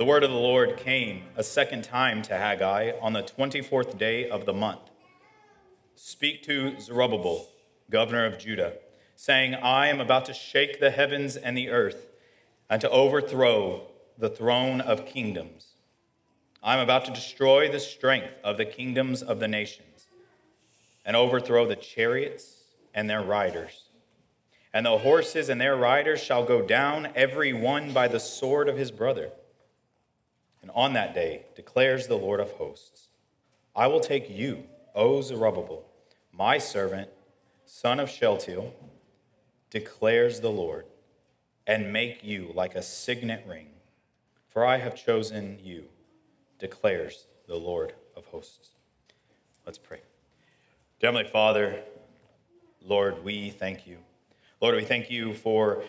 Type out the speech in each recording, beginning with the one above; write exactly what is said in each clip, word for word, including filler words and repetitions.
The word of the Lord came a second time to Haggai on the twenty-fourth day of the month. Speak to Zerubbabel, governor of Judah, saying, I am about to shake the heavens and the earth, and to overthrow the throne of kingdoms. I am about to destroy the strength of the kingdoms of the nations, and overthrow the chariots and their riders. And the horses and their riders shall go down, every one by the sword of his brother. And on that day, declares the Lord of hosts, I will take you, O Zerubbabel, my servant, son of Shealtiel, declares the Lord, and make you like a signet ring. For I have chosen you, declares the Lord of hosts. Let's pray. Dear Heavenly Father, Lord, we thank you. Lord, we thank you for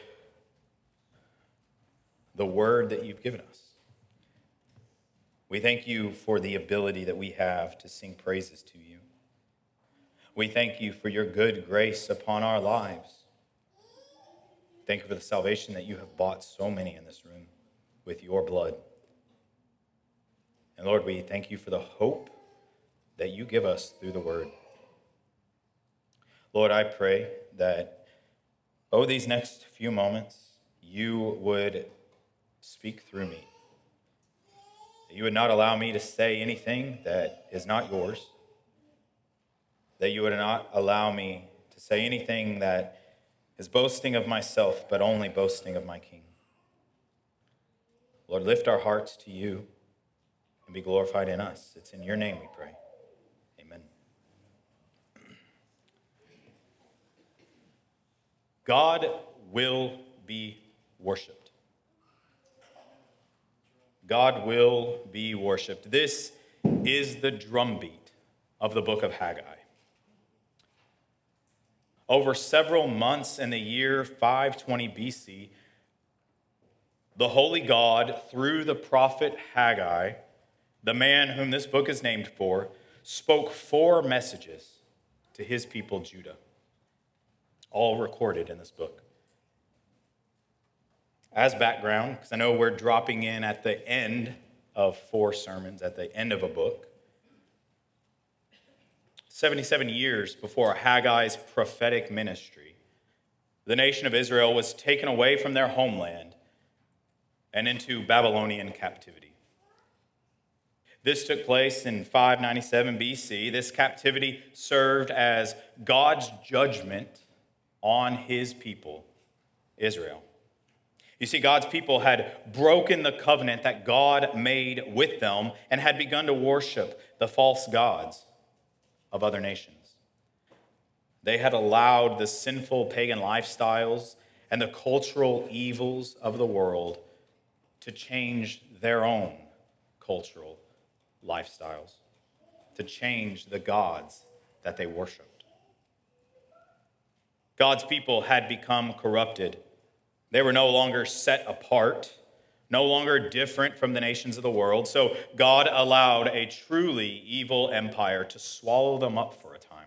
the word that you've given us. We thank you for the ability that we have to sing praises to you. We thank you for your good grace upon our lives. Thank you for the salvation that you have bought so many in this room with your blood. And Lord, we thank you for the hope that you give us through the word. Lord, I pray that over these next few moments, you would speak through me. That you would not allow me to say anything that is not yours. That you would not allow me to say anything that is boasting of myself, but only boasting of my King. Lord, lift our hearts to you and be glorified in us. It's in your name we pray. Amen. God will be worshiped. God will be worshiped. This is the drumbeat of the book of Haggai. Over several months in the year five twenty B C, the holy God, through the prophet Haggai, the man whom this book is named for, spoke four messages to his people Judah, all recorded in this book. As background, because I know we're dropping in at the end of four sermons, at the end of a book, seventy-seven years before Haggai's prophetic ministry, the nation of Israel was taken away from their homeland and into Babylonian captivity. This took place in five ninety-seven B C. This captivity served as God's judgment on his people, Israel. You see, God's people had broken the covenant that God made with them and had begun to worship the false gods of other nations. They had allowed the sinful pagan lifestyles and the cultural evils of the world to change their own cultural lifestyles, to change the gods that they worshiped. God's people had become corrupted. They were no longer set apart, no longer different from the nations of the world. So God allowed a truly evil empire to swallow them up for a time.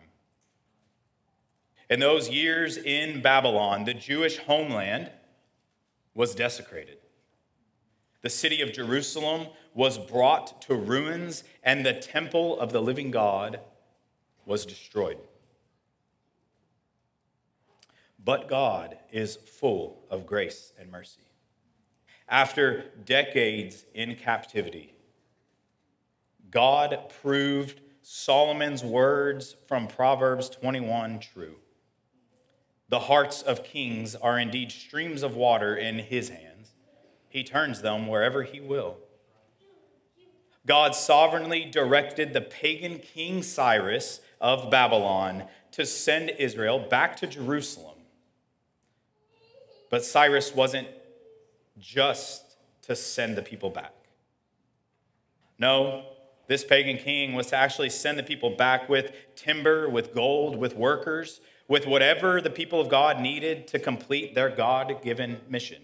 In those years in Babylon, the Jewish homeland was desecrated. The city of Jerusalem was brought to ruins, and the temple of the living God was destroyed. But God is full of grace and mercy. After decades in captivity, God proved Solomon's words from Proverbs twenty-one true. The hearts of kings are indeed streams of water in his hands. He turns them wherever he will. God sovereignly directed the pagan king Cyrus of Babylon to send Israel back to Jerusalem. But Cyrus wasn't just to send the people back. No, this pagan king was to actually send the people back with timber, with gold, with workers, with whatever the people of God needed to complete their God-given mission.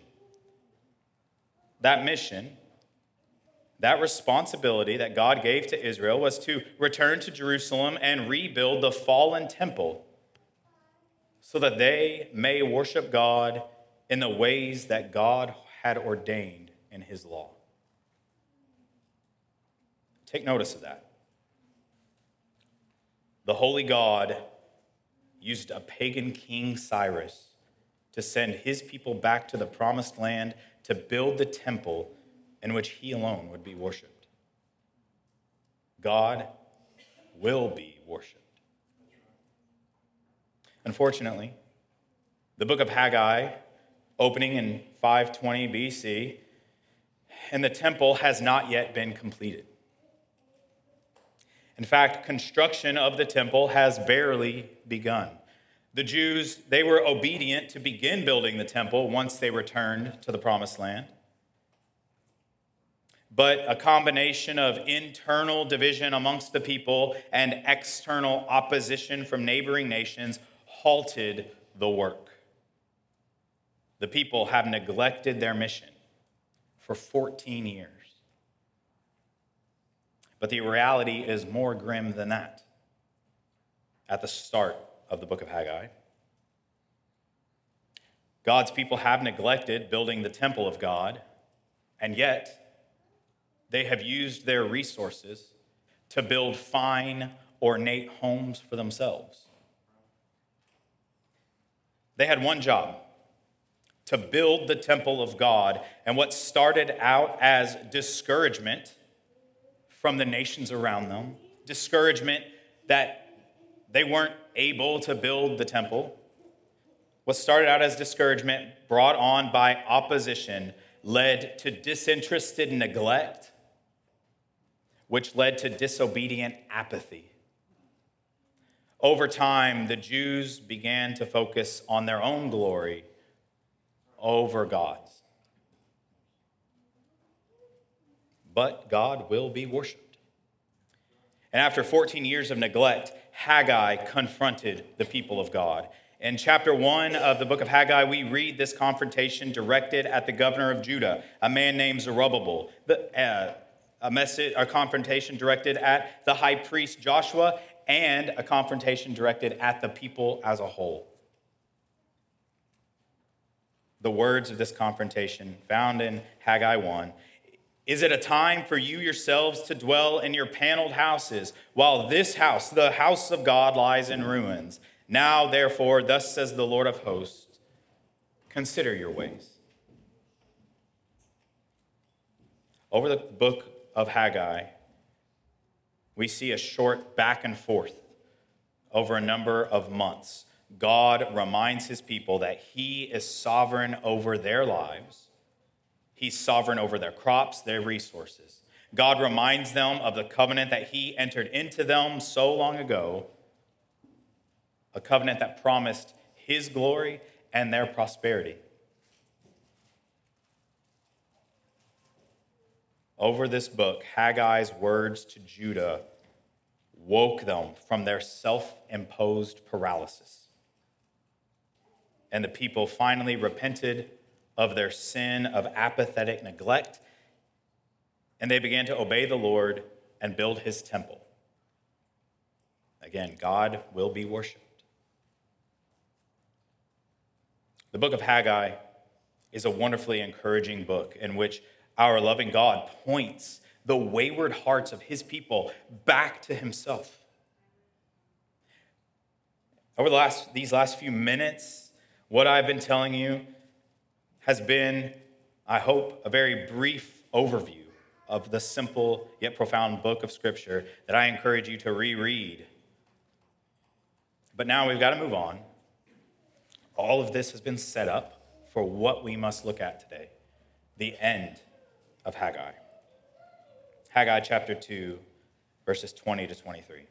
That mission, that responsibility that God gave to Israel was to return to Jerusalem and rebuild the fallen temple so that they may worship God in the ways that God had ordained in his law. Take notice of that. The holy God used a pagan king, Cyrus, to send his people back to the promised land to build the temple in which he alone would be worshiped. God will be worshiped. Unfortunately, the book of Haggai, opening in five twenty B C, and the temple has not yet been completed. In fact, construction of the temple has barely begun. The Jews, they were obedient to begin building the temple once they returned to the promised land. But a combination of internal division amongst the people and external opposition from neighboring nations halted the work. The people have neglected their mission for fourteen years. But the reality is more grim than that. At the start of the book of Haggai, God's people have neglected building the temple of God, and yet they have used their resources to build fine, ornate homes for themselves. They had one job: to build the temple of God, and what started out as discouragement from the nations around them, discouragement that they weren't able to build the temple, what started out as discouragement brought on by opposition led to disinterested neglect, which led to disobedient apathy. Over time, the Jews began to focus on their own glory over God's. But God will be worshiped. And after fourteen years of neglect, Haggai confronted the people of God. In chapter one of the book of Haggai, we read this confrontation directed at the governor of Judah, a man named Zerubbabel. The, uh, a message, a confrontation directed at the high priest Joshua, and a confrontation directed at the people as a whole. The words of this confrontation found in Haggai one. Is it a time for you yourselves to dwell in your paneled houses, while this house, the house of God, lies in ruins? Now, therefore, thus says the Lord of hosts, consider your ways. Over the book of Haggai, we see a short back and forth over a number of months. God reminds his people that he is sovereign over their lives. He's sovereign over their crops, their resources. God reminds them of the covenant that he entered into them so long ago, a covenant that promised his glory and their prosperity. Over this book, Haggai's words to Judah woke them from their self-imposed paralysis. And the people finally repented of their sin of apathetic neglect, and they began to obey the Lord and build his temple. Again, God will be worshiped. The book of Haggai is a wonderfully encouraging book in which our loving God points the wayward hearts of his people back to himself. Over the last, these last few minutes, what I've been telling you has been, I hope, a very brief overview of the simple yet profound book of Scripture that I encourage you to reread. But now we've got to move on. All of this has been set up for what we must look at today, the end of Haggai. Haggai chapter two, verses twenty to twenty-three.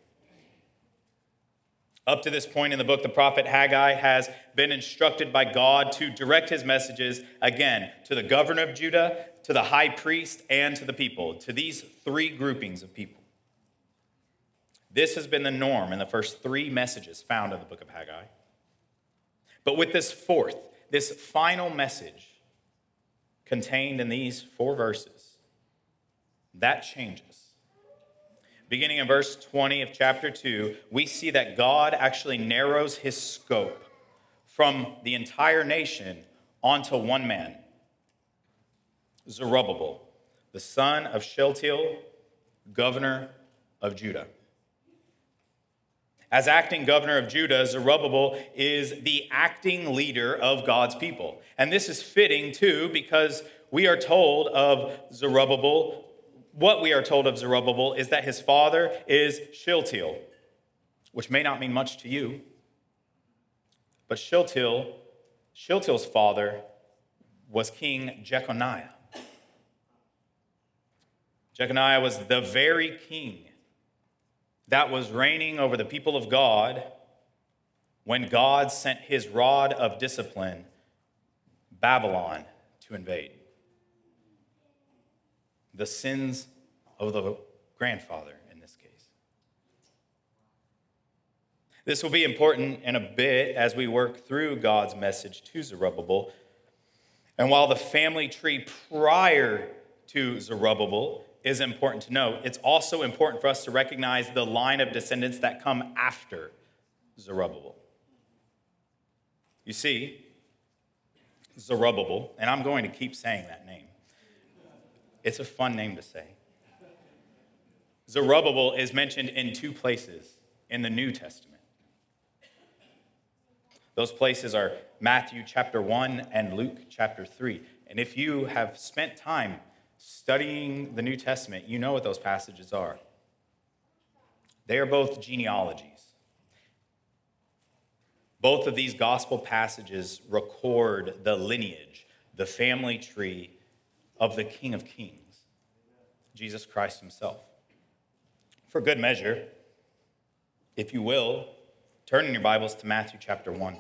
Up to this point in the book, the prophet Haggai has been instructed by God to direct his messages, again, to the governor of Judah, to the high priest, and to the people, to these three groupings of people. This has been the norm in the first three messages found in the book of Haggai. But with this fourth, this final message contained in these four verses, that changes. Beginning in verse twenty of chapter two, we see that God actually narrows his scope from the entire nation onto one man, Zerubbabel, the son of Shealtiel, governor of Judah. As acting governor of Judah, Zerubbabel is the acting leader of God's people. And this is fitting too, because we are told of Zerubbabel, what we are told of Zerubbabel is that his father is Shealtiel, which may not mean much to you. But Shealtiel, Shealtiel's father was King Jeconiah. Jeconiah was the very king that was reigning over the people of God when God sent his rod of discipline, Babylon, to invade. The sins of the grandfather in this case. This will be important in a bit as we work through God's message to Zerubbabel. And while the family tree prior to Zerubbabel is important to note, it's also important for us to recognize the line of descendants that come after Zerubbabel. You see, Zerubbabel, and I'm going to keep saying that name. It's a fun name to say. Zerubbabel is mentioned in two places in the New Testament. Those places are Matthew chapter one and Luke chapter three. And if you have spent time studying the New Testament, you know what those passages are. They are both genealogies. Both of these gospel passages record the lineage, the family tree of the King of Kings, Jesus Christ himself. For good measure, if you will, turn in your Bibles to Matthew chapter one.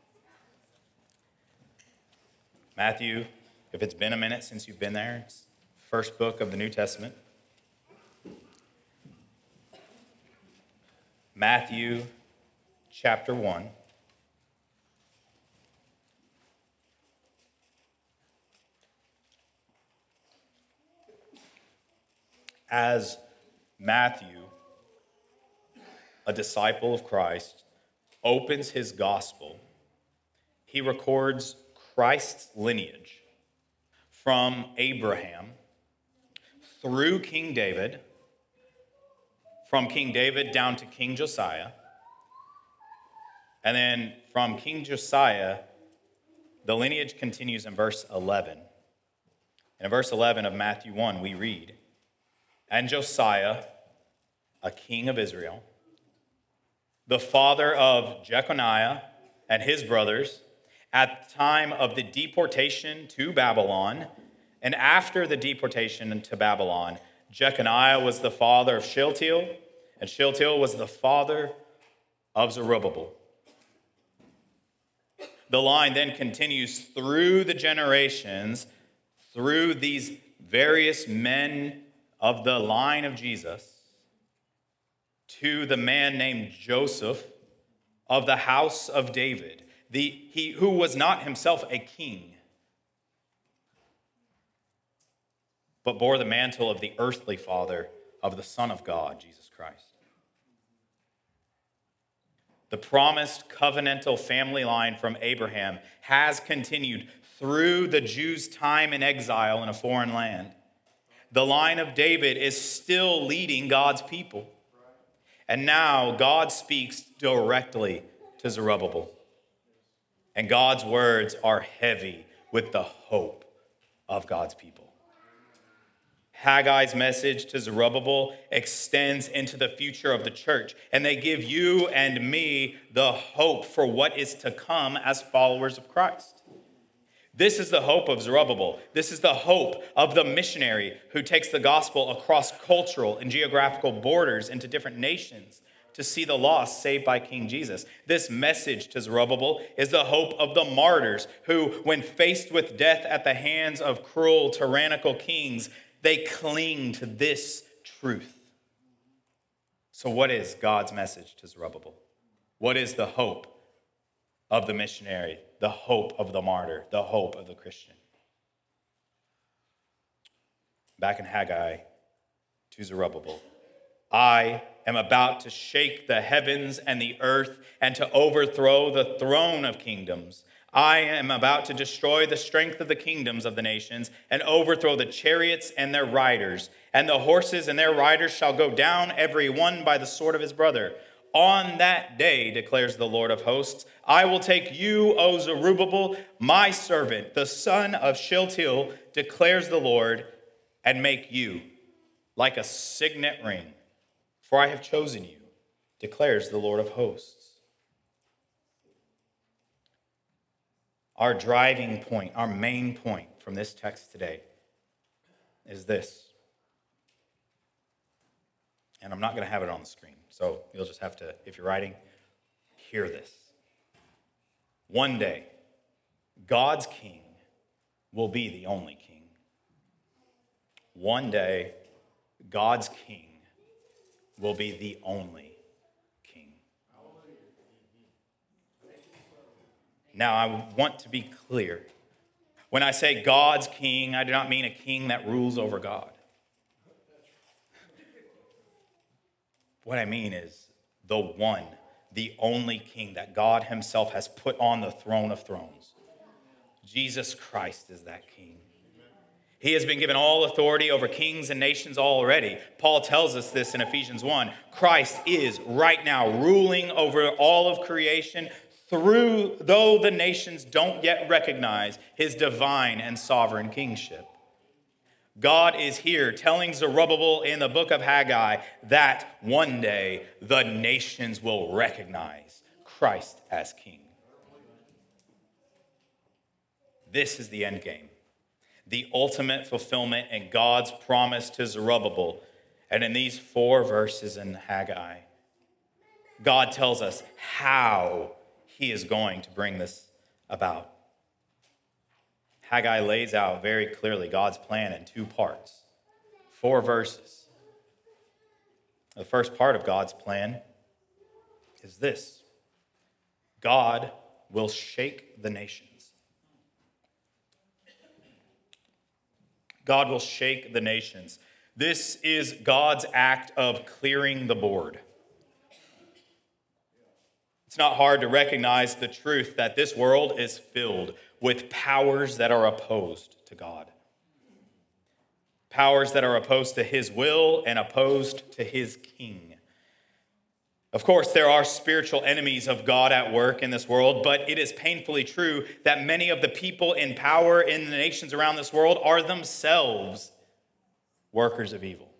Matthew, if it's been a minute since you've been there, it's first book of the New Testament. Matthew chapter one. As Matthew, a disciple of Christ, opens his gospel, he records Christ's lineage from Abraham through King David, from King David down to King Josiah, and then from King Josiah, the lineage continues in verse eleven. And in verse eleven of Matthew one, we read, "And Josiah, a king of Israel, the father of Jeconiah and his brothers, at the time of the deportation to Babylon, and after the deportation to Babylon, Jeconiah was the father of Shealtiel, and Shealtiel was the father of Zerubbabel." The line then continues through the generations, through these various men of the line of Jesus, to the man named Joseph of the house of David, the, he who was not himself a king, but bore the mantle of the earthly father of the Son of God, Jesus Christ. The promised covenantal family line from Abraham has continued through the Jews' time in exile in a foreign land. The line of David is still leading God's people. And now God speaks directly to Zerubbabel. And God's words are heavy with the hope of God's people. Haggai's message to Zerubbabel extends into the future of the church, and they give you and me the hope for what is to come as followers of Christ. This is the hope of Zerubbabel. This is the hope of the missionary who takes the gospel across cultural and geographical borders into different nations to see the lost saved by King Jesus. This message to Zerubbabel is the hope of the martyrs who, when faced with death at the hands of cruel, tyrannical kings, they cling to this truth. So what is God's message to Zerubbabel? What is the hope of the missionary, the hope of the martyr, the hope of the Christian? Back in Haggai to Zerubbabel, "I am about to shake the heavens and the earth and to overthrow the throne of kingdoms. I am about to destroy the strength of the kingdoms of the nations and overthrow the chariots and their riders, and the horses and their riders shall go down every one by the sword of his brother. On that day, declares the Lord of hosts, I will take you, O Zerubbabel, my servant, the son of Shealtiel, declares the Lord, and make you like a signet ring, for I have chosen you, declares the Lord of hosts. Our driving point, our main point from this text today is this. And I'm not going to have it on the screen, so you'll just have to, if you're writing, hear this. One day, God's king will be the only king. One day, God's king will be the only king. Now, I want to be clear. When I say God's king, I do not mean a king that rules over God. What I mean is the one, the only king that God himself has put on the throne of thrones. Jesus Christ is that king. He has been given all authority over kings and nations already. Paul tells us this in Ephesians one. Christ is right now ruling over all of creation through, though the nations don't yet recognize his divine and sovereign kingship. God is here telling Zerubbabel in the book of Haggai that one day the nations will recognize Christ as king. This is the end game, the ultimate fulfillment in God's promise to Zerubbabel. And in these four verses in Haggai, God tells us how he is going to bring this about. Haggai lays out very clearly God's plan in two parts, four verses. The first part of God's plan is this: God will shake the nations. God will shake the nations. This is God's act of clearing the board. It's not hard to recognize the truth that this world is filled with powers that are opposed to God. Powers that are opposed to his will and opposed to his king. Of course, there are spiritual enemies of God at work in this world, but it is painfully true that many of the people in power in the nations around this world are themselves workers of evil.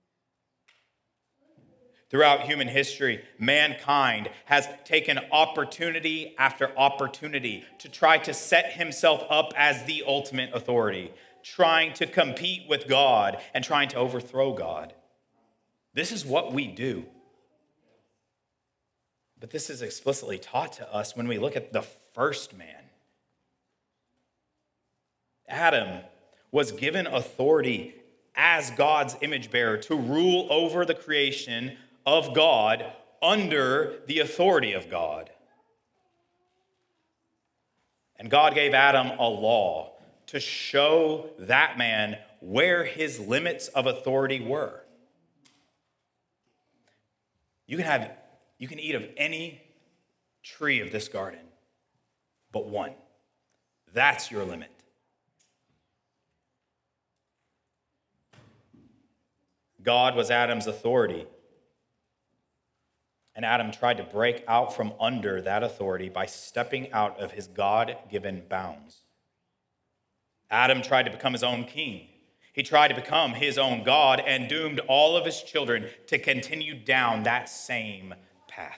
Throughout human history, mankind has taken opportunity after opportunity to try to set himself up as the ultimate authority, trying to compete with God and trying to overthrow God. This is what we do. But this is explicitly taught to us when we look at the first man. Adam was given authority as God's image bearer to rule over the creation of God under the authority of God. And God gave Adam a law to show that man where his limits of authority were. You can have, you can eat of any tree of this garden, but one. That's your limit. God was Adam's authority. And Adam tried to break out from under that authority by stepping out of his God-given bounds. Adam tried to become his own king. He tried to become his own God and doomed all of his children to continue down that same path.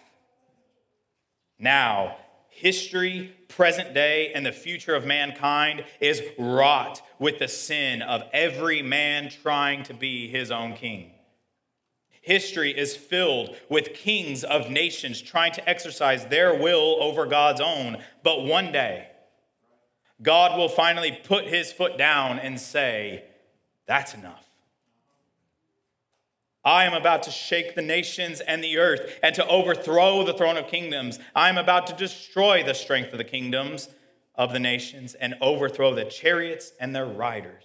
Now, history, present day, and the future of mankind is wrought with the sin of every man trying to be his own king. History is filled with kings of nations trying to exercise their will over God's own. But one day, God will finally put his foot down and say, that's enough. I am about to shake the nations and the earth and to overthrow the throne of kingdoms. I am about to destroy the strength of the kingdoms of the nations and overthrow the chariots and their riders.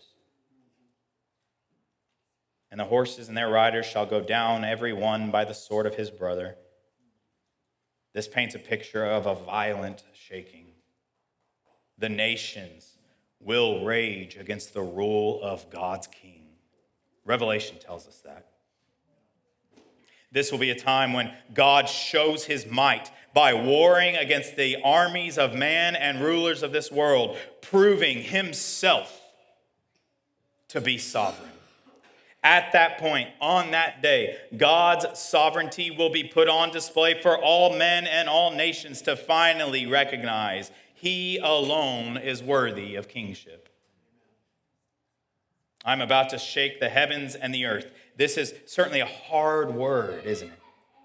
And the horses and their riders shall go down, every one by the sword of his brother. This paints a picture of a violent shaking. the nations will rage against the rule of God's king. Revelation tells us that. This will be a time when God shows his might by warring against the armies of man and rulers of this world, proving himself to be sovereign. At that point, on that day, God's sovereignty will be put on display for all men and all nations to finally recognize he alone is worthy of kingship. I'm about to shake the heavens and the earth. This is certainly a hard word, isn't it?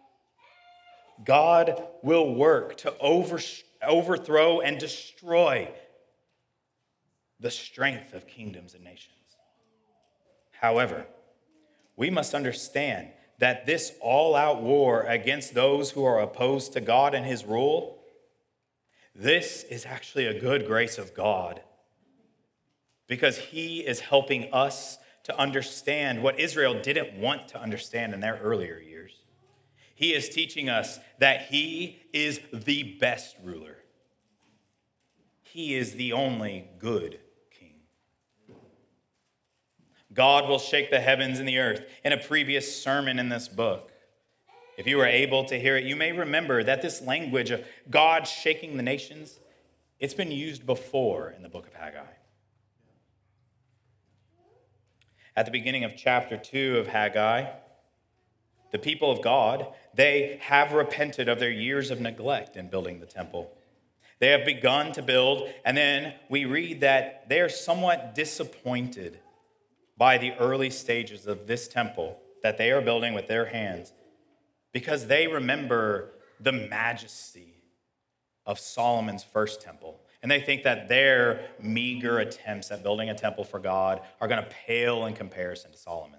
God will work to over, overthrow and destroy the strength of kingdoms and nations. However, we must understand that this all-out war against those who are opposed to God and his rule, this is actually a good grace of God, because he is helping us to understand what Israel didn't want to understand in their earlier years. He is teaching us that he is the best ruler. He is the only good king. God will shake the heavens and the earth. In a previous sermon in this book, if you were able to hear it, you may remember that this language of God shaking the nations, it's been used before in the book of Haggai. At the beginning of chapter two of Haggai, the people of God, they have repented of their years of neglect in building the temple. They have begun to build, and then we read that they are somewhat disappointed by the early stages of this temple that they are building with their hands, because they remember the majesty of Solomon's first temple. And they think that their meager attempts at building a temple for God are going to pale in comparison to Solomon's.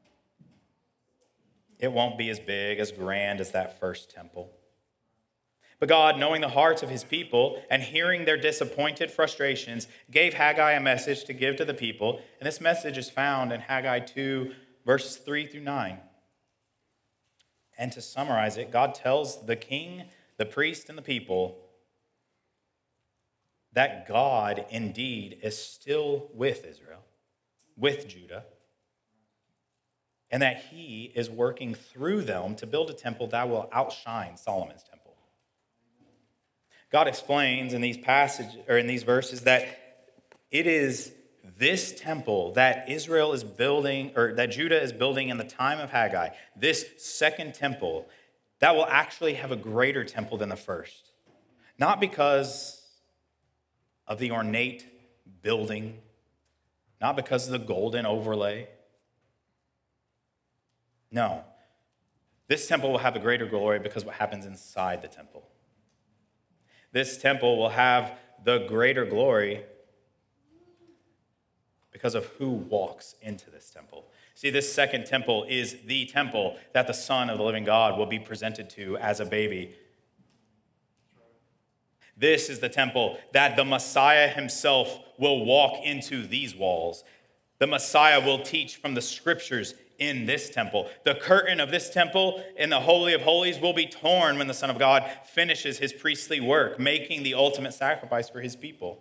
It won't be as big, as grand as that first temple. But God, knowing the hearts of his people and hearing their disappointed frustrations, gave Haggai a message to give to the people. And this message is found in Haggai two, verses three through nine. And to summarize it, God tells the king, the priest, and the people that God indeed is still with Israel, with Judah, and that he is working through them to build a temple that will outshine Solomon's temple. God explains in these passages, or in these verses, that it is this temple that Israel is building, or that Judah is building in the time of Haggai, this second temple, that will actually have a greater temple than the first. Not because of the ornate building, not because of the golden overlay. No. This temple will have a greater glory because of what happens inside the temple. This temple will have the greater glory because of who walks into this temple. See, this second temple is the temple that the Son of the living God will be presented to as a baby. This is the temple that the Messiah himself will walk into these walls. The Messiah will teach from the scriptures in this temple. The curtain of this temple in the Holy of Holies will be torn when the Son of God finishes his priestly work, making the ultimate sacrifice for his people.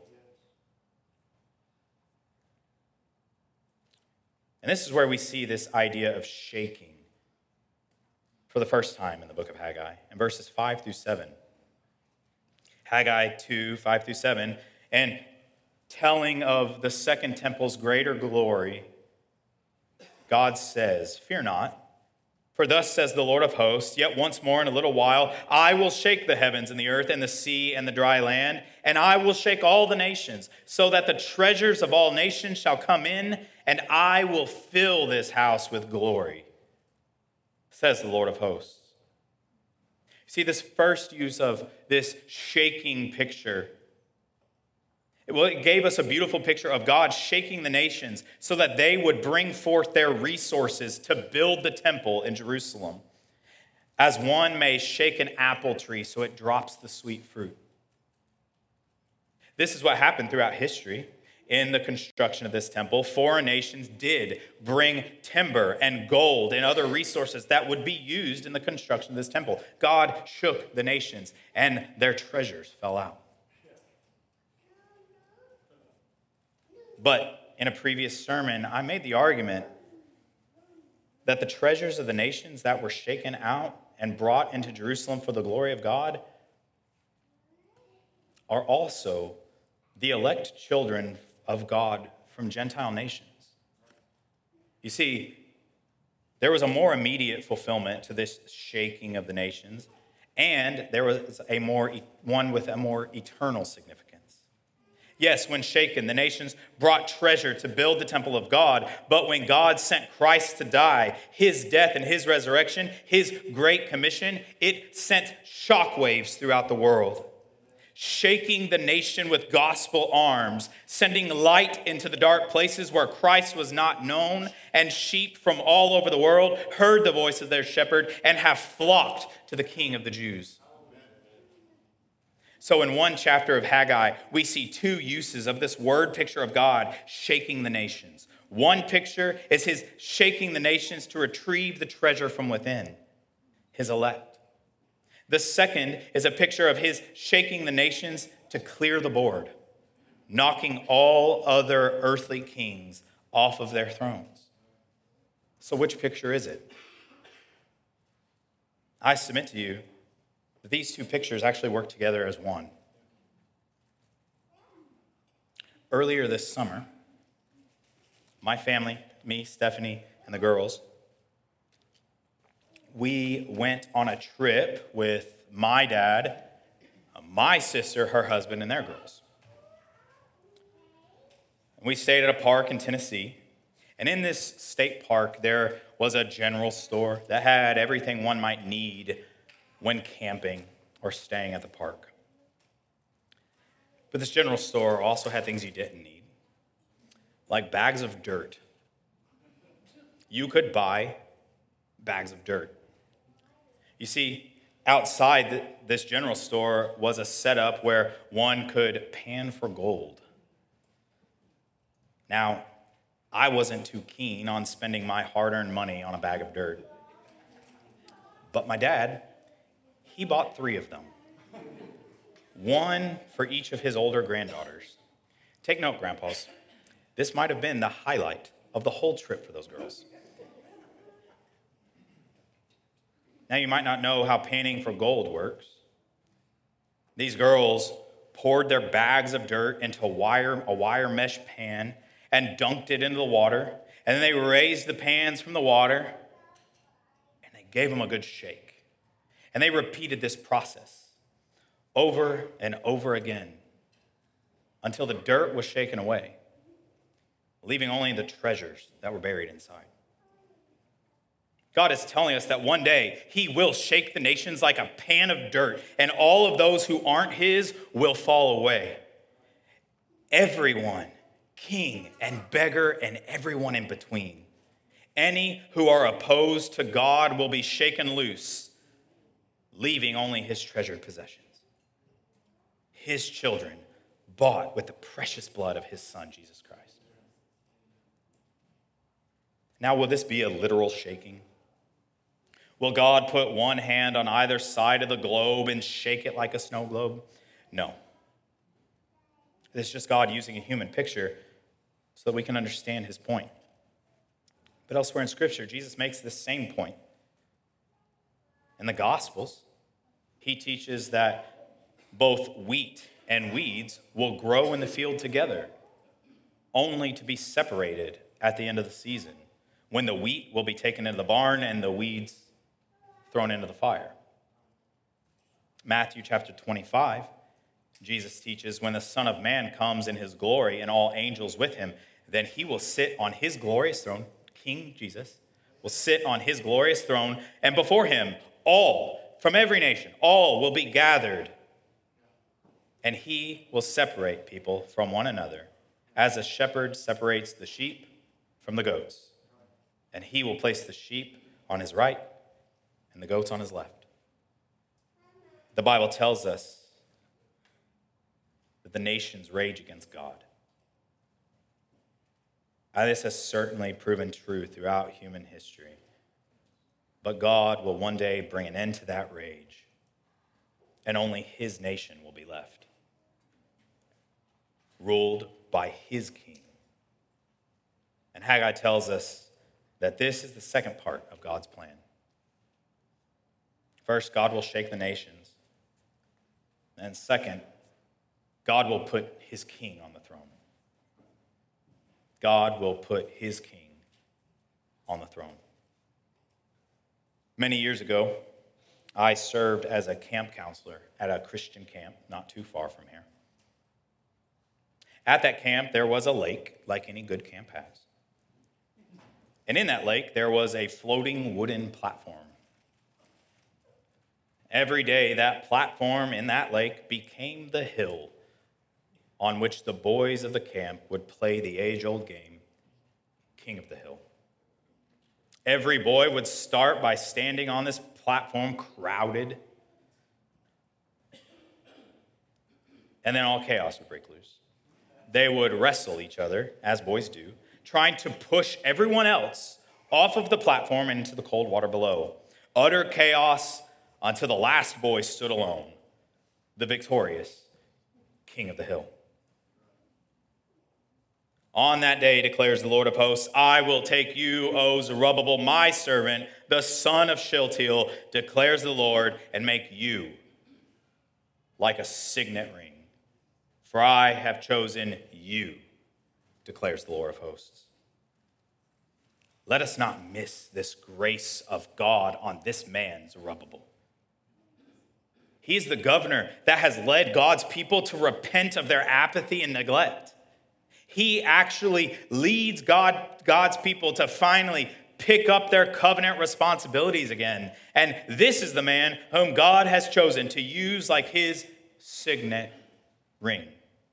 And this is where we see this idea of shaking for the first time in the book of Haggai, in verses five through seven. Haggai two, five through seven, and telling of the second temple's greater glory, God says, "Fear not, for thus says the Lord of hosts, yet once more in a little while I will shake the heavens and the earth and the sea and the dry land, and I will shake all the nations, so that the treasures of all nations shall come in, and I will fill this house with glory, says the Lord of hosts." See, this first use of this shaking picture, well, it gave us a beautiful picture of God shaking the nations so that they would bring forth their resources to build the temple in Jerusalem, as one may shake an apple tree so it drops the sweet fruit. This is what happened throughout history. In the construction of this temple, foreign nations did bring timber and gold and other resources that would be used in the construction of this temple. God shook the nations, and their treasures fell out. But in a previous sermon, I made the argument that the treasures of the nations that were shaken out and brought into Jerusalem for the glory of God are also the elect children of God from Gentile nations. You see, there was a more immediate fulfillment to this shaking of the nations, and there was a more one with a more eternal significance. Yes, when shaken, the nations brought treasure to build the temple of God, but when God sent Christ to die, his death and his resurrection, his great commission, it sent shockwaves throughout the world, shaking the nation with gospel arms, sending light into the dark places where Christ was not known, and sheep from all over the world heard the voice of their shepherd and have flocked to the King of the Jews. So in one chapter of Haggai, we see two uses of this word picture of God shaking the nations. One picture is his shaking the nations to retrieve the treasure from within, his elect. The second is a picture of his shaking the nations to clear the board, knocking all other earthly kings off of their thrones. So which picture is it? I submit to you that these two pictures actually work together as one. Earlier this summer, my family, me, Stephanie, and the girls, we went on a trip with my dad, my sister, her husband, and their girls. We stayed at a park in Tennessee, and in this state park, there was a general store that had everything one might need when camping or staying at the park. But this general store also had things you didn't need, like bags of dirt. You could buy bags of dirt. You see, outside this general store was a setup where one could pan for gold. Now, I wasn't too keen on spending my hard-earned money on a bag of dirt. But my dad, he bought three of them. One for each of his older granddaughters. Take note, grandpas. This might have been the highlight of the whole trip for those girls. Now, you might not know how panning for gold works. These girls poured their bags of dirt into a wire, a wire mesh pan and dunked it into the water. And then they raised the pans from the water and they gave them a good shake. And they repeated this process over and over again until the dirt was shaken away, leaving only the treasures that were buried inside. God is telling us that one day he will shake the nations like a pan of dirt, and all of those who aren't his will fall away. Everyone, king and beggar and everyone in between. Any who are opposed to God will be shaken loose, leaving only his treasured possessions. His children, bought with the precious blood of his son, Jesus Christ. Now, will this be a literal shaking? Will God put one hand on either side of the globe and shake it like a snow globe? No. It's just God using a human picture so that we can understand his point. But elsewhere in Scripture, Jesus makes this same point. In the Gospels, he teaches that both wheat and weeds will grow in the field together, only to be separated at the end of the season, when the wheat will be taken into the barn and the weeds thrown into the fire. Matthew chapter twenty-five, Jesus teaches, when the Son of Man comes in his glory and all angels with him, then he will sit on his glorious throne. King Jesus will sit on his glorious throne, and before him all, from every nation, all will be gathered. And he will separate people from one another, as a shepherd separates the sheep from the goats. And he will place the sheep on his right and the goats on his left. The Bible tells us that the nations rage against God. Now, this has certainly proven true throughout human history. But God will one day bring an end to that rage, and only his nation will be left, ruled by his king, And Haggai tells us that this is the second part of God's plan. First, God will shake the nations. And second, God will put his king on the throne. God will put his king on the throne. Many years ago, I served as a camp counselor at a Christian camp not too far from here. At that camp, there was a lake, like any good camp has. And in that lake, there was a floating wooden platform. Every day, that platform in that lake became the hill on which the boys of the camp would play the age-old game, King of the Hill. Every boy would start by standing on this platform, crowded, and then all chaos would break loose. They would wrestle each other, as boys do, trying to push everyone else off of the platform and into the cold water below. Utter chaos until the last boy stood alone, the victorious King of the Hill. On that day, declares the Lord of hosts, I will take you, O Zerubbabel, my servant, the son of Shealtiel, declares the Lord, and make you like a signet ring. For I have chosen you, declares the Lord of hosts. Let us not miss this grace of God on this man, Zerubbabel. He's the governor that has led God's people to repent of their apathy and neglect. He actually leads God, God's people to finally pick up their covenant responsibilities again. And this is the man whom God has chosen to use like his signet ring.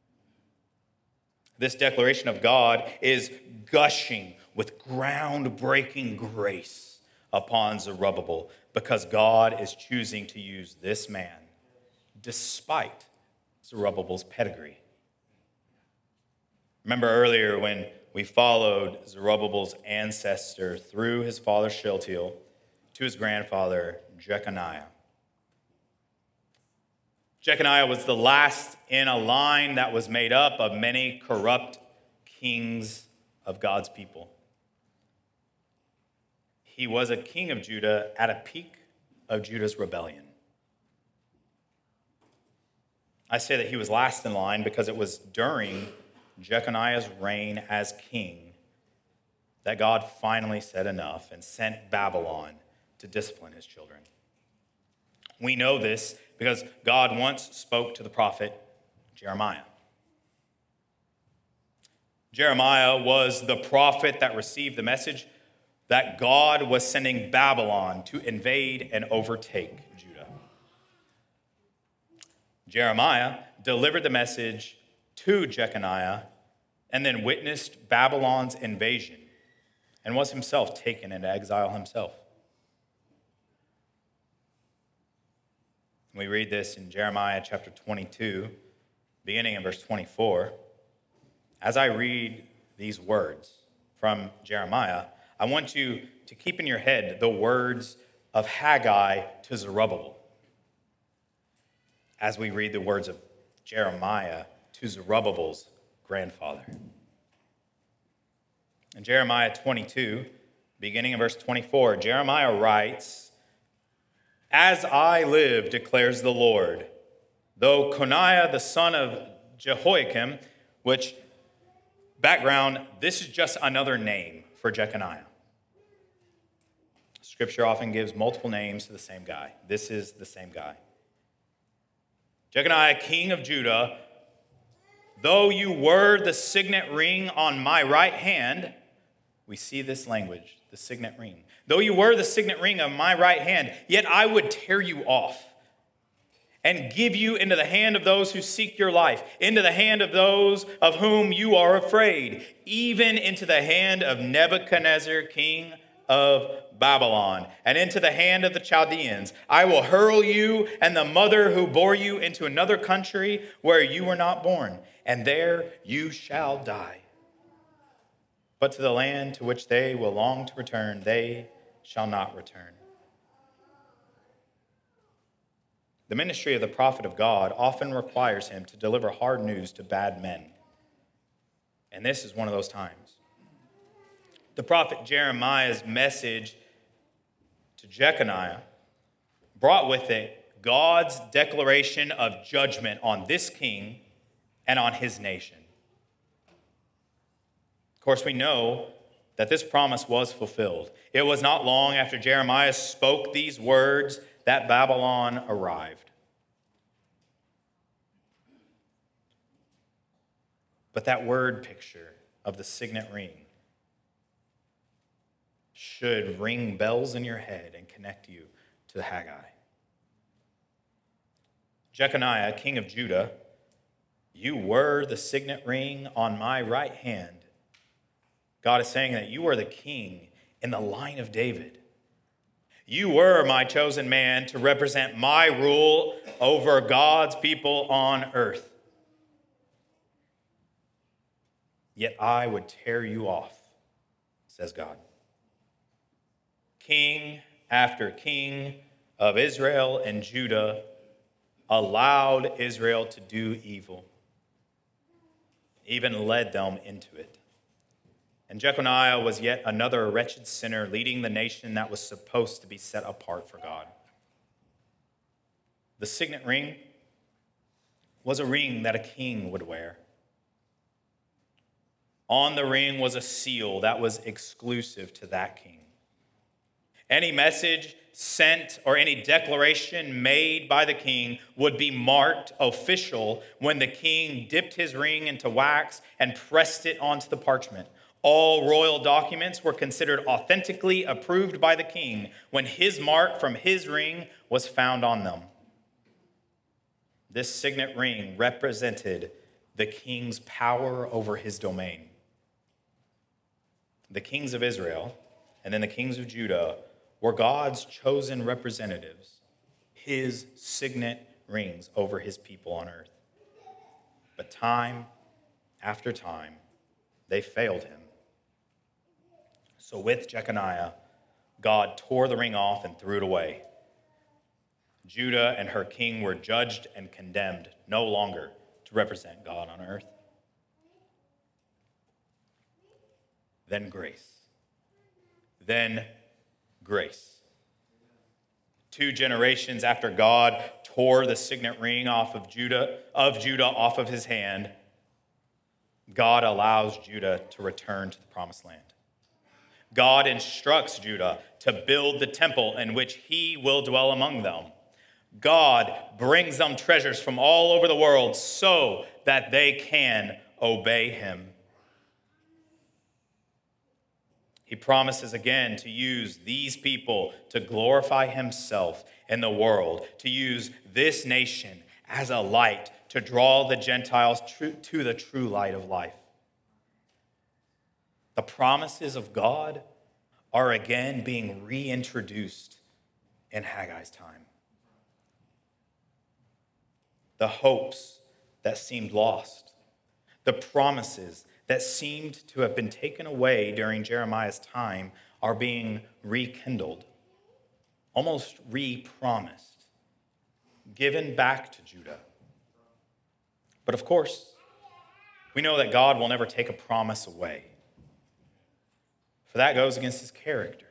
This declaration of God is gushing with groundbreaking grace upon Zerubbabel because God is choosing to use this man despite Zerubbabel's pedigree. Remember earlier when we followed Zerubbabel's ancestor through his father Shealtiel to his grandfather Jeconiah. Jeconiah was the last in a line that was made up of many corrupt kings of God's people. He was a king of Judah at a peak of Judah's rebellion. I say that he was last in line because it was during Jeconiah's reign as king that God finally said enough and sent Babylon to discipline his children. We know this because God once spoke to the prophet Jeremiah. Jeremiah was the prophet that received the message that God was sending Babylon to invade and overtake Judah. Jeremiah delivered the message to Jeconiah and then witnessed Babylon's invasion and was himself taken into exile himself. We read this in Jeremiah chapter twenty-two, beginning in verse twenty-four. As I read these words from Jeremiah, I want you to keep in your head the words of Haggai to Zerubbabel as we read the words of Jeremiah to Zerubbabel's grandfather. In Jeremiah twenty-two, beginning in verse twenty-four, Jeremiah writes, As I live, declares the Lord, though Coniah the son of Jehoiakim, which, background, this is just another name for Jeconiah. Scripture often gives multiple names to the same guy. This is the same guy. Jeconiah, king of Judah, though you were the signet ring on my right hand, we see this language, the signet ring. Though you were the signet ring on my right hand, yet I would tear you off and give you into the hand of those who seek your life, into the hand of those of whom you are afraid, even into the hand of Nebuchadnezzar, king of Babylon, and into the hand of the Chaldeans. I will hurl you and the mother who bore you into another country where you were not born, and there you shall die. But to the land to which they will long to return, they shall not return. The ministry of the prophet of God often requires him to deliver hard news to bad men. And this is one of those times. The prophet Jeremiah's message to Jeconiah brought with it God's declaration of judgment on this king and on his nation. Of course, we know that this promise was fulfilled. It was not long after Jeremiah spoke these words that Babylon arrived. But that word picture of the signet ring should ring bells in your head and connect you to Haggai. Jeconiah, king of Judah, you were the signet ring on my right hand. God is saying that you are the king in the line of David. You were my chosen man to represent my rule over God's people on earth. Yet I would tear you off, says God. King after king of Israel and Judah allowed Israel to do evil, even led them into it. And Jeconiah was yet another wretched sinner leading the nation that was supposed to be set apart for God. The signet ring was a ring that a king would wear. On the ring was a seal that was exclusive to that king. Any message sent or any declaration made by the king would be marked official when the king dipped his ring into wax and pressed it onto the parchment. All royal documents were considered authentically approved by the king when his mark from his ring was found on them. This signet ring represented the king's power over his domain. The kings of Israel and then the kings of Judah were God's chosen representatives, his signet rings over his people on earth. But time after time, they failed him. So with Jeconiah, God tore the ring off and threw it away. Judah and her king were judged and condemned no longer to represent God on earth. Then grace. Then grace. Two generations after God tore the signet ring off of Judah, of Judah off of his hand, God allows Judah to return to the promised land. God instructs Judah to build the temple in which he will dwell among them. God brings them treasures from all over the world so that they can obey him. He promises again to use these people to glorify himself in the world, to use this nation as a light to draw the Gentiles to the true light of life. The promises of God are again being reintroduced in Haggai's time. The hopes that seemed lost, the promises that seemed to have been taken away during Jeremiah's time are being rekindled, almost re-promised, given back to Judah. But of course, we know that God will never take a promise away, for that goes against his character.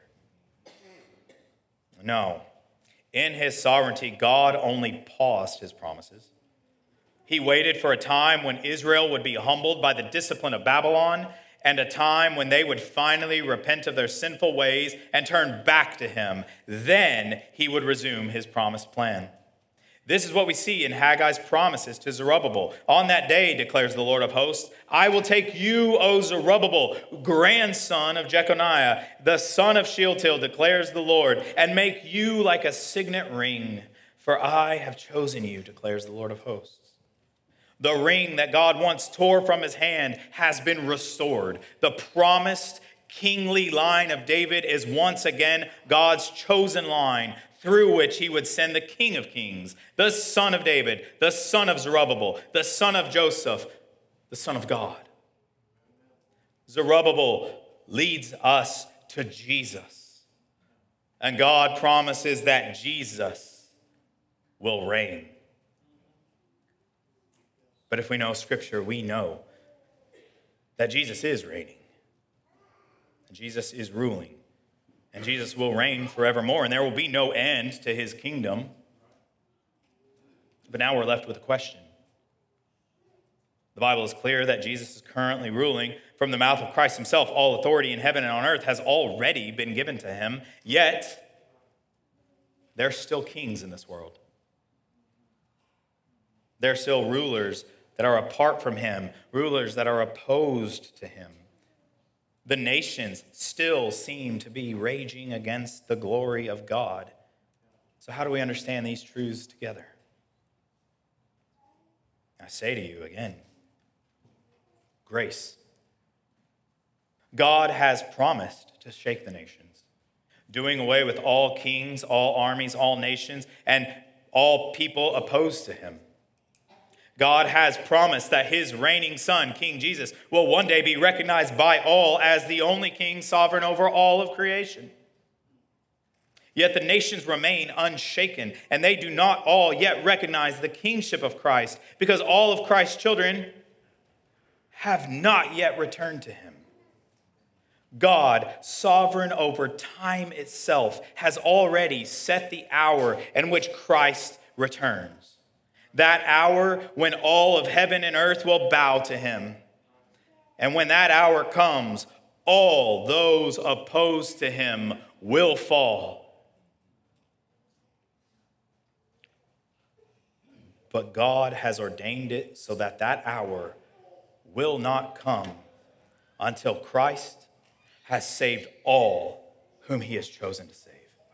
No, in his sovereignty, God only paused his promises. He waited for a time when Israel would be humbled by the discipline of Babylon and a time when they would finally repent of their sinful ways and turn back to him. Then he would resume his promised plan. This is what we see in Haggai's promises to Zerubbabel. On that day, declares the Lord of hosts, I will take you, O Zerubbabel, grandson of Jeconiah, the son of Shealtiel, declares the Lord, and make you like a signet ring, for I have chosen you, declares the Lord of hosts. The ring that God once tore from his hand has been restored. The promised kingly line of David is once again God's chosen line through which he would send the King of Kings, the son of David, the son of Zerubbabel, the son of Joseph, the son of God. Zerubbabel leads us to Jesus. And God promises that Jesus will reign. But if we know Scripture, we know that Jesus is reigning. Jesus is ruling, and Jesus will reign forevermore, and there will be no end to his kingdom. But now we're left with a question. The Bible is clear that Jesus is currently ruling from the mouth of Christ himself. All authority in heaven and on earth has already been given to him, yet there are still kings in this world. There are still rulers that are apart from him, rulers that are opposed to him. The nations still seem to be raging against the glory of God. So how do we understand these truths together? I say to you again, grace. God has promised to shake the nations, doing away with all kings, all armies, all nations, and all people opposed to him. God has promised that his reigning son, King Jesus, will one day be recognized by all as the only king sovereign over all of creation. Yet the nations remain unshaken, and they do not all yet recognize the kingship of Christ, because all of Christ's children have not yet returned to him. God, sovereign over time itself, has already set the hour in which Christ returns. That hour when all of heaven and earth will bow to him. And when that hour comes, all those opposed to him will fall. But God has ordained it so that that hour will not come until Christ has saved all whom he has chosen to save.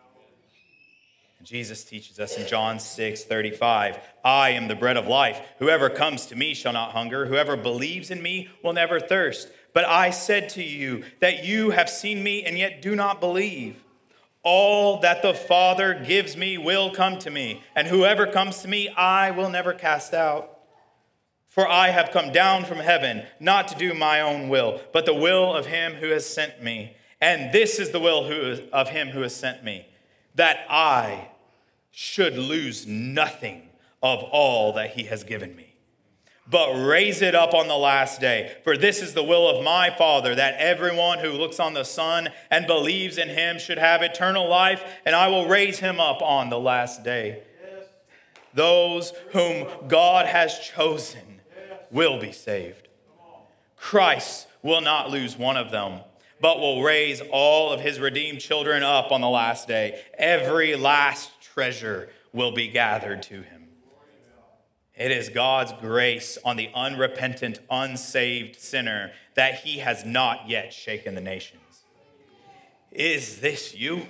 Jesus teaches us in John six thirty-five, I am the bread of life. Whoever comes to me shall not hunger. Whoever believes in me will never thirst. But I said to you that you have seen me and yet do not believe. All that the Father gives me will come to me, and whoever comes to me I will never cast out. For I have come down from heaven, not to do my own will, but the will of him who has sent me. And this is the will who is, of him who has sent me, that I should lose nothing of all that he has given me, but raise it up on the last day. For this is the will of my Father, that everyone who looks on the Son and believes in him should have eternal life, and I will raise him up on the last day. Yes. Those whom God has chosen will be saved. Christ will not lose one of them, but will raise all of his redeemed children up on the last day. Every last treasure will be gathered to him. It is God's grace on the unrepentant, unsaved sinner that he has not yet shaken the nations. Is this you?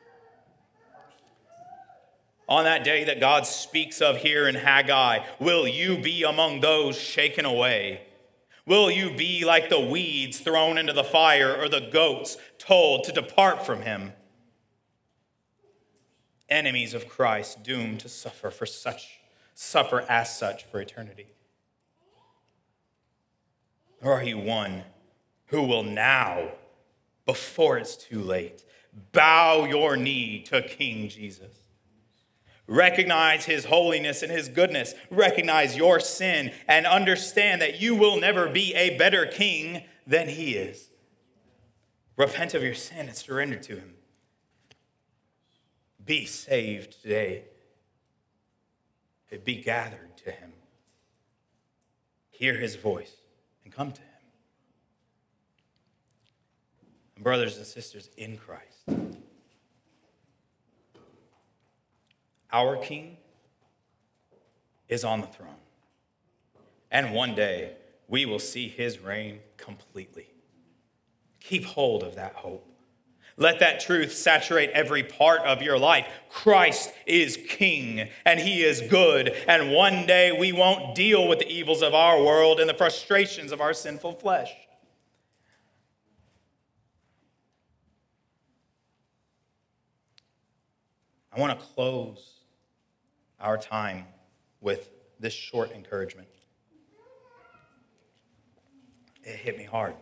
On that day that God speaks of here in Haggai, will you be among those shaken away? Will you be like the weeds thrown into the fire, or the goats told to depart from him? Enemies of Christ doomed to suffer for such, suffer as such for eternity. Or are you one who will now, before it's too late, bow your knee to King Jesus? Recognize his holiness and his goodness. Recognize your sin and understand that you will never be a better king than he is. Repent of your sin and surrender to him. Be saved today. Be gathered to him. Hear his voice and come to him. And brothers and sisters in Christ, our King is on the throne. And one day we will see his reign completely. Keep hold of that hope. Let that truth saturate every part of your life. Christ is King, and he is good. And one day we won't deal with the evils of our world and the frustrations of our sinful flesh. I want to close our time with this short encouragement. It hit me hard.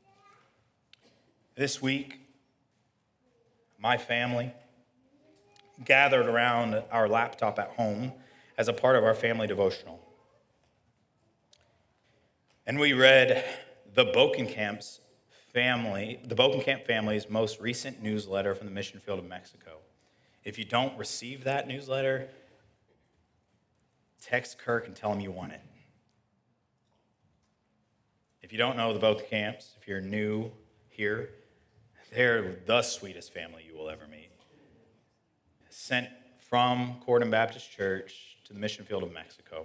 This week, my family gathered around our laptop at home as a part of our family devotional. And we read the Bokenkamp's family, the Bokenkamp family's most recent newsletter from the mission field of Mexico. If you don't receive that newsletter, text Kirk and tell him you want it. If you don't know the Bokenkamps, if you're new here, they're the sweetest family you will ever meet. Sent from Corydon Baptist Church to the mission field of Mexico.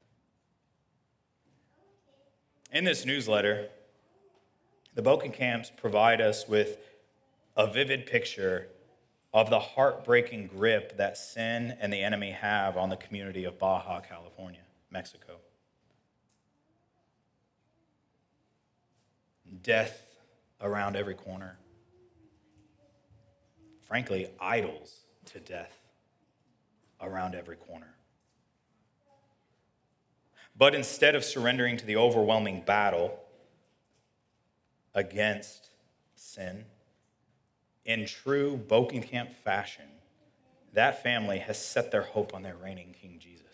In this newsletter, the Bokenkamps provide us with a vivid picture of the heartbreaking grip that sin and the enemy have on the community of Baja, California, Mexico. Death around every corner. Frankly, idols to death around every corner. But instead of surrendering to the overwhelming battle against sin, in true Bokenkamp fashion, that family has set their hope on their reigning King Jesus.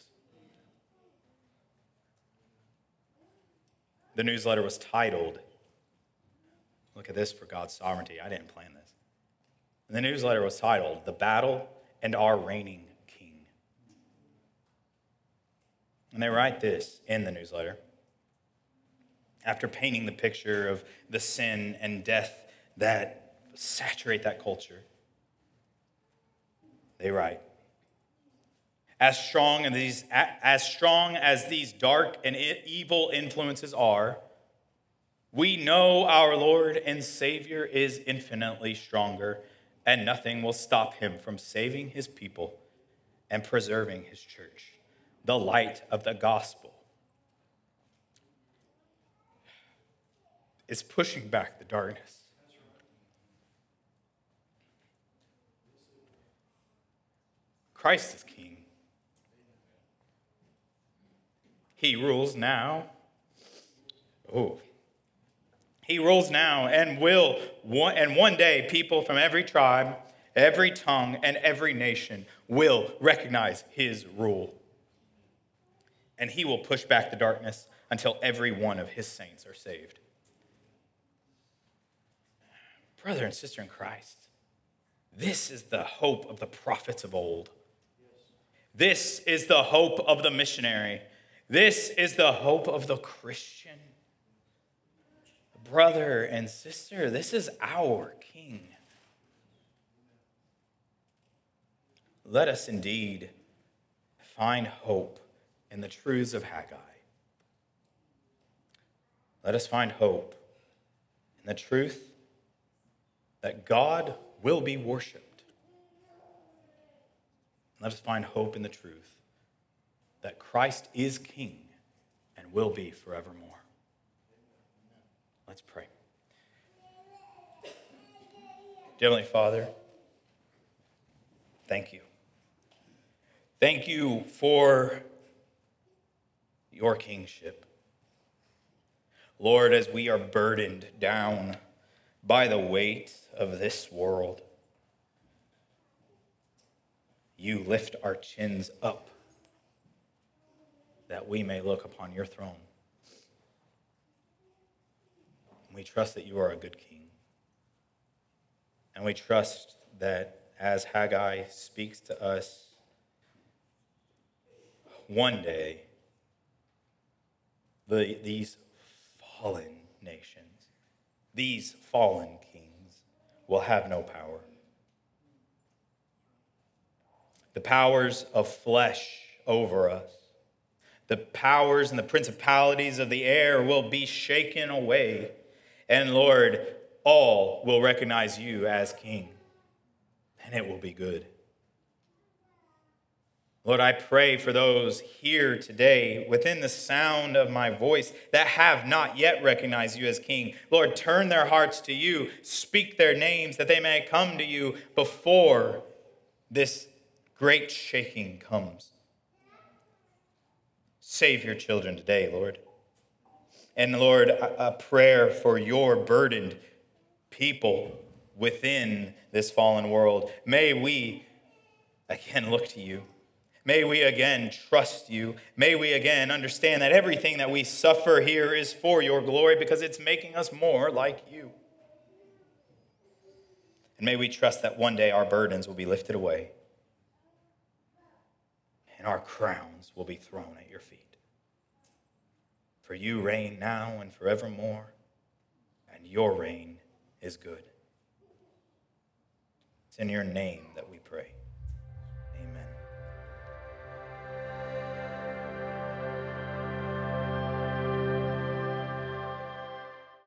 The newsletter was titled, look at this for God's sovereignty, I didn't plan this. The newsletter was titled, The Battle and Our Reigning King. And they write this in the newsletter. After painting the picture of the sin and death that saturate that culture, they write, as strong as these, as strong as these dark and evil influences are, we know our Lord and Savior is infinitely stronger, and nothing will stop him from saving his people and preserving his church, the light of the gospel is pushing back the darkness. Christ is king. He rules now. Oh. He rules now and will, and one day people from every tribe, every tongue, and every nation will recognize his rule. And he will push back the darkness until every one of his saints are saved. Brother and sister in Christ, this is the hope of the prophets of old. This is the hope of the missionary. This is the hope of the Christian. Brother and sister, this is our King. Let us indeed find hope in the truths of Haggai. Let us find hope in the truth that God will be worshiped. Let us find hope in the truth that Christ is King and will be forevermore. Let's pray. Dear Heavenly Father, thank you. Thank you for your kingship. Lord, as we are burdened down by the weight of this world, you lift our chins up that we may look upon your throne. We trust that you are a good king. And we trust that as Haggai speaks to us, one day, the, these fallen nations, these fallen kings will have no power. The powers of flesh over us, the powers and the principalities of the air will be shaken away. And Lord, all will recognize you as King, and it will be good. Lord, I pray for those here today within the sound of my voice that have not yet recognized you as King. Lord, turn their hearts to you, speak their names that they may come to you before this great shaking comes. Save your children today, Lord. And Lord, a prayer for your burdened people within this fallen world. May we again look to you. May we again trust you. May we again understand that everything that we suffer here is for your glory because it's making us more like you. And may we trust that one day our burdens will be lifted away and our crowns will be thrown at your feet. For you reign now and forevermore, and your reign is good. It's in your name that we pray.